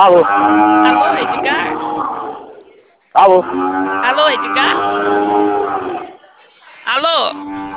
Alô? Alô, Edgar? Alô? Alô, Edgar? Alô?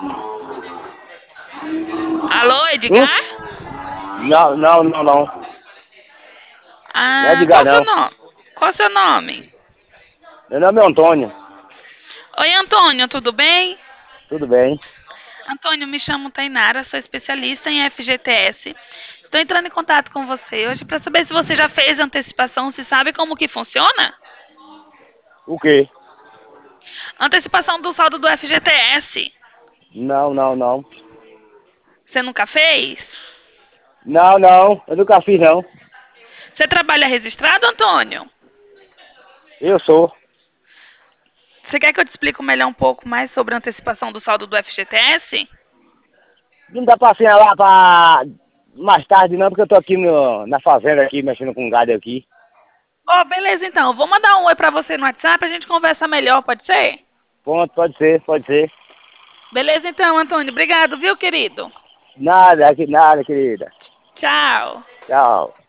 Alô, Hum? Edgar? Não, não, não, não. Não é Ah, Edgar, qual seu não. nome? Qual seu nome? Meu nome é Antônio. Oi, Antônio, tudo bem? Tudo bem? Antônio, me chamo Tainara, sou especialista em FGTS. Estou entrando em contato com você hoje para saber se você já fez antecipação, se sabe como que funciona? O quê? Antecipação do saldo do FGTS. Não, não, não. Você nunca fez? Não, não. Eu nunca fiz, não. Você trabalha registrado, Antônio? Eu sou. Você quer que eu te explique melhor um pouco mais sobre a antecipação do saldo do FGTS? Não dá pra assinar lá pra mais tarde, não, porque eu tô aqui na fazenda aqui, mexendo com gado aqui. Oh, beleza então. Vou mandar um oi pra você no WhatsApp, a gente conversa melhor, pode ser? Pronto, pode ser, pode ser. Beleza então, Antônio. Obrigado, viu, querido? Nada, aqui, nada, querida. Tchau. Tchau.